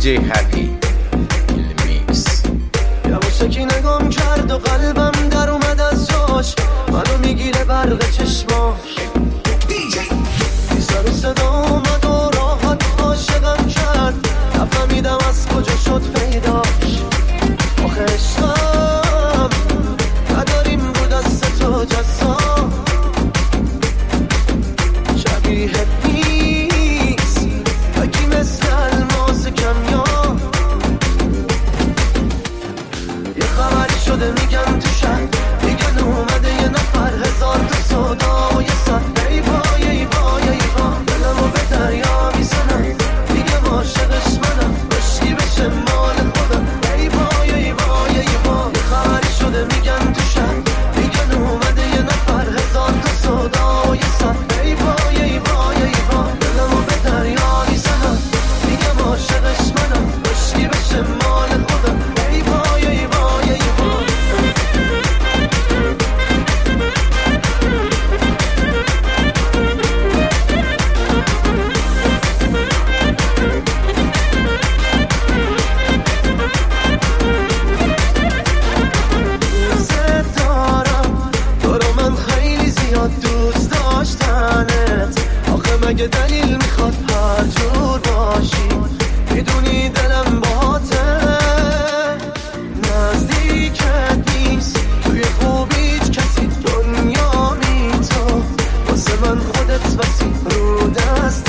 دیجی هپی میکس. یواشکی نگام کرد و قلبم در اومد از جاش، منو میگیره برق چشماش. بی سر و صدا اومد و راحت عاشقم کرد، نفهمیدم از کجا شد پیداش. آخه عشقم نداریم بود از تو جزا، شبیه نیست بگی مثل الماس کمیاب. یه خبری شده میگن تو شهر، میگن اومده یه نفر، هزار تا صدا و یه سر. ای وای ای وای ای وای، دلمو به دریا میزنم، میگم عاشقش منم، بشی بشه مال خودم. ای وای ای وای ای وای، یه خبری شده میگن تو شهر، میگن اومده یه نفر، هزار تا صدا و یه سر. ای وای ای وای ای وای، دلمو به دریا میزنم، میگم عاشقش منم، بشی بشه مال خودم. ای وای ای وای ای وای. دوست دارم تو رو، من خیلی زیاد دوست داشتنت. آخه مگه دلیل میخواد هر جور باشی؟ میدونی دلم باهاته، نزدیکت نیست توی خوب هیچ کسی، دنیا بی تو واسه من خودت بسی رو دست